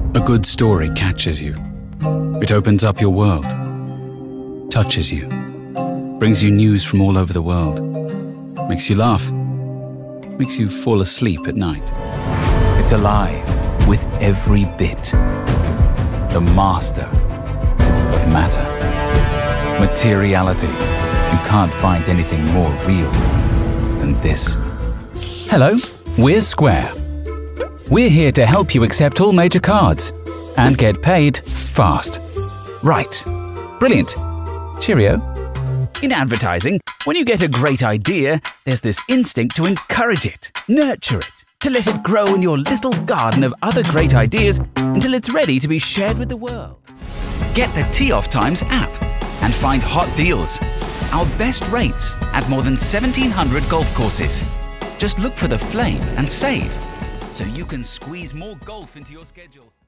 A good story catches you. It opens up your world, touches you, brings you news from all over the world, makes you laugh, makes you fall asleep at night. It's alive with every bit. The master of matter. Materiality. You can't find anything more real than this. Hello, we're Square. We're here to help you accept all major cards and get paid fast. Right. Brilliant. Cheerio. In advertising, when you get a great idea, there's this instinct to encourage it, nurture it, to let it grow in your little garden of other great ideas until it's ready to be shared with the world. Get the Tee Off Times app and find hot deals. Our best rates at more than 1,700 golf courses. Just look for the flame and save, so you can squeeze more golf into your schedule.